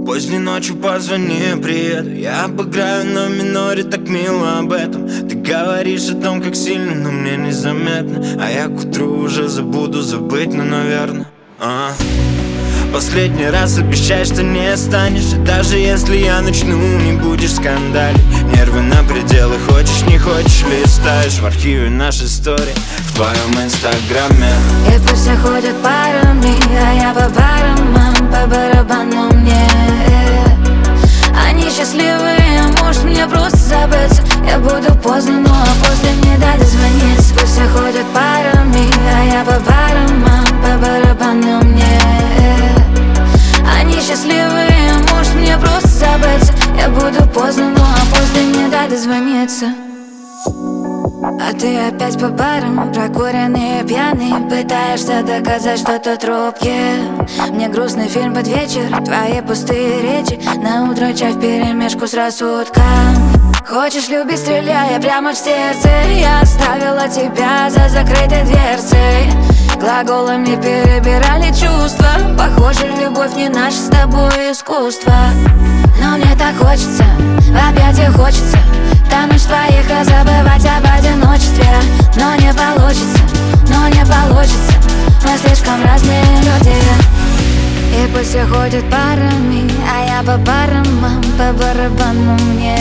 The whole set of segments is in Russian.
Поздней ночью позвони, приеду. Я обыграю на миноре, так мило об этом. Ты говоришь о том, как сильно, но мне незаметно. А я к утру уже забуду забыть, ну, наверное. Последний раз обещай, что не станешь. И даже если я начну, не будешь скандалить. Нервы на пределы, хочешь, не хочешь, листаешь в архиве нашей истории в твоем инстаграме. И пусть все ходят парами, а я по барам, по барабану мне. Они счастливые, может мне просто забыться. Я буду поздно, ну а после не дай дозвониться. Пусть все ходят парами, а я по барам, по барабану мне. Они счастливые, может мне просто забыться. Я буду поздно, ну а после не дай дозвониться. А ты опять по барам, прокуренный и пьяный, пытаешься доказать, что ты трубки. Мне грустный фильм под вечер, твои пустые речи, на утро чай вперемешку с рассудком. Хочешь любить, стреляя прямо в сердце. Я оставила тебя за закрытой дверцей. Глаголами перебирали чувства. Похоже, любовь не наше с тобой искусство. Но мне так хочется, в объятиях хочется тонуть в твоих и забывать об одиночестве. Но не получится, но не получится. Мы слишком разные люди. И пусть все ходят парами, а я по барам, по барабану мне.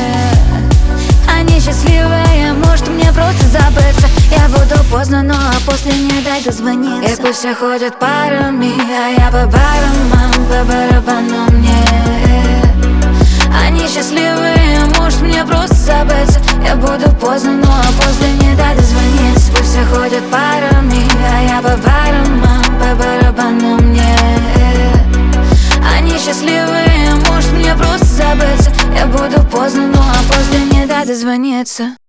Они счастливые, может мне просто забыться. Я буду поздно, но а после не дай дозвониться. И пусть все ходят парами, а я по барам, по барабану мне. Они счастливые, может мне просто забыться. Я буду поздно, но а после не дай дозвониться. Пусть все ходят парами, а я по барам, по барабану мне. Они счастливые, может мне просто забыться. Я буду поздно, но а после не дай дозвониться.